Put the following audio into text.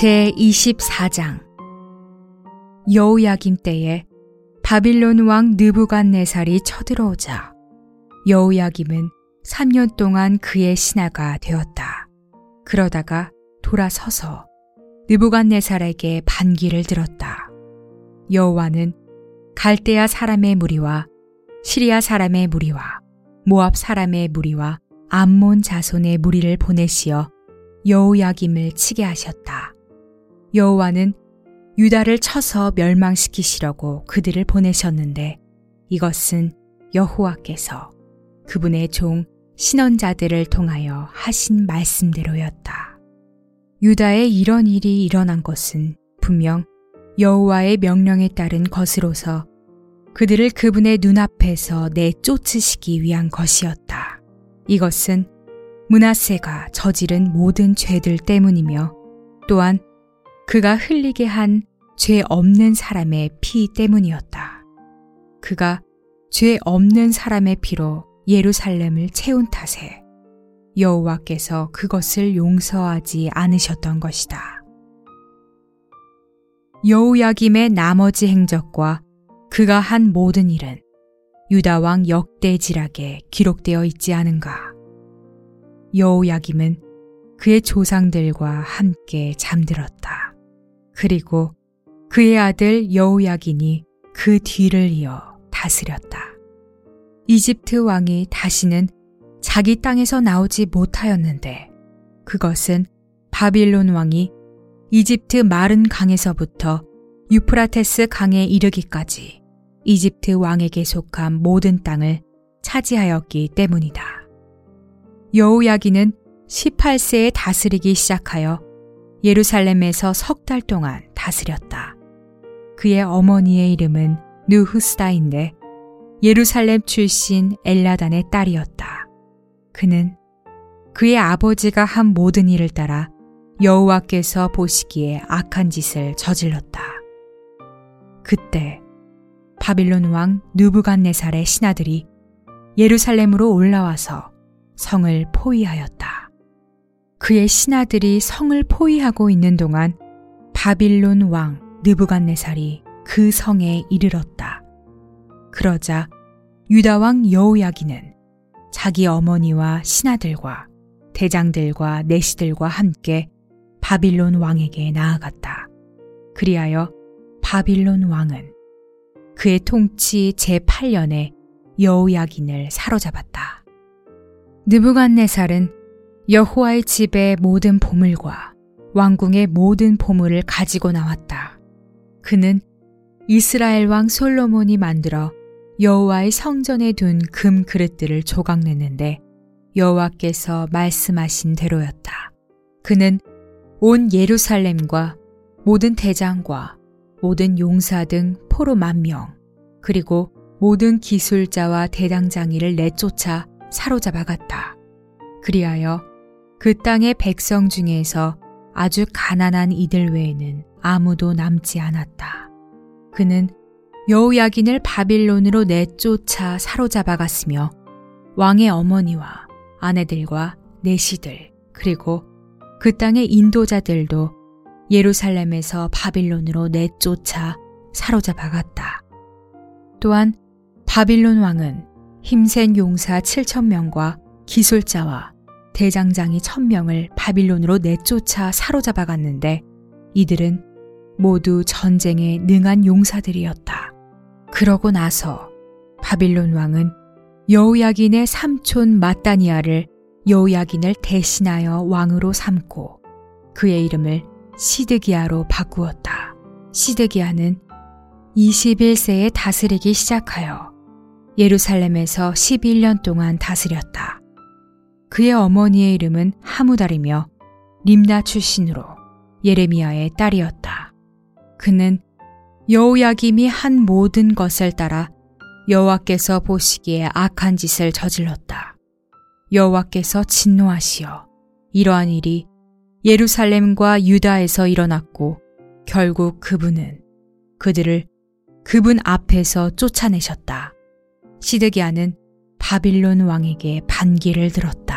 제24장 여호야김 때에 바빌론 왕 느부갓네살이 쳐들어오자 여호야김은 3년 동안 그의 신하가 되었다. 그러다가 돌아서서 느부갓네살에게 반기를 들었다. 여호와는 갈대아 사람의 무리와 시리아 사람의 무리와 모압 사람의 무리와 암몬 자손의 무리를 보내시어 여호야김을 치게 하셨다. 여호와는 유다를 쳐서 멸망시키시려고 그들을 보내셨는데 이것은 여호와께서 그분의 종 신언자들을 통하여 하신 말씀대로였다. 유다에 이런 일이 일어난 것은 분명 여호와의 명령에 따른 것으로서 그들을 그분의 눈앞에서 내쫓으시기 위한 것이었다. 이것은 므낫세가 저지른 모든 죄들 때문이며 또한 그가 흘리게 한 죄 없는 사람의 피 때문이었다. 그가 죄 없는 사람의 피로 예루살렘을 채운 탓에 여호와께서 그것을 용서하지 않으셨던 것이다. 여호야김의 나머지 행적과 그가 한 모든 일은 유다 왕 역대지락에 기록되어 있지 않은가. 여호야김은 그의 조상들과 함께 잠들었다. 그리고 그의 아들 여호야긴이 그 뒤를 이어 다스렸다. 이집트 왕이 다시는 자기 땅에서 나오지 못하였는데 그것은 바빌론 왕이 이집트 마른 강에서부터 유프라테스 강에 이르기까지 이집트 왕에게 속한 모든 땅을 차지하였기 때문이다. 여호야긴은 18세에 다스리기 시작하여 예루살렘에서 3달 동안 다스렸다. 그의 어머니의 이름은 느후스다인데 예루살렘 출신 엘라단의 딸이었다. 그는 그의 아버지가 한 모든 일을 따라 여호와께서 보시기에 악한 짓을 저질렀다. 그때 바빌론 왕 느부갓네살의 신하들이 예루살렘으로 올라와서 성을 포위하였다. 그의 신하들이 성을 포위하고 있는 동안 바빌론 왕 느부갓네살이 그 성에 이르렀다. 그러자 유다 왕 여호야긴은 자기 어머니와 신하들과 대장들과 내시들과 함께 바빌론 왕에게 나아갔다. 그리하여 바빌론 왕은 그의 통치 제8년에 여호야긴을 사로잡았다. 느부갓네살은 여호와의 집의 모든 보물과 왕궁의 모든 보물을 가지고 나왔다. 그는 이스라엘 왕 솔로몬이 만들어 여호와의 성전에 둔 금 그릇들을 조각냈는데 여호와께서 말씀하신 대로였다. 그는 온 예루살렘과 모든 대장과 모든 용사 등 포로 10,000명 그리고 모든 기술자와 대당장이를 내쫓아 사로잡아 갔다. 그리하여 그 땅의 백성 중에서 아주 가난한 이들 외에는 아무도 남지 않았다. 그는 여호야긴을 바빌론으로 내쫓아 사로잡아 갔으며 왕의 어머니와 아내들과 내시들 그리고 그 땅의 인도자들도 예루살렘에서 바빌론으로 내쫓아 사로잡아 갔다. 또한 바빌론 왕은 힘센 용사 7,000명과 기술자와 대장장이 1,000명을 바빌론으로 내쫓아 사로잡아 갔는데 이들은 모두 전쟁에 능한 용사들이었다. 그러고 나서 바빌론 왕은 여호야긴의 삼촌 마따니아를 여호야긴을 대신하여 왕으로 삼고 그의 이름을 시드기야로 바꾸었다. 시드기야는 21세에 다스리기 시작하여 예루살렘에서 11년 동안 다스렸다. 그의 어머니의 이름은 하무달이며 림나 출신으로 예레미야의 딸이었다. 그는 여호야김이 한 모든 것을 따라 여호와께서 보시기에 악한 짓을 저질렀다. 여호와께서 진노하시어 이러한 일이 예루살렘과 유다에서 일어났고 결국 그분은 그들을 그분 앞에서 쫓아내셨다. 시드기야는 바빌론 왕에게 반기를 들었다.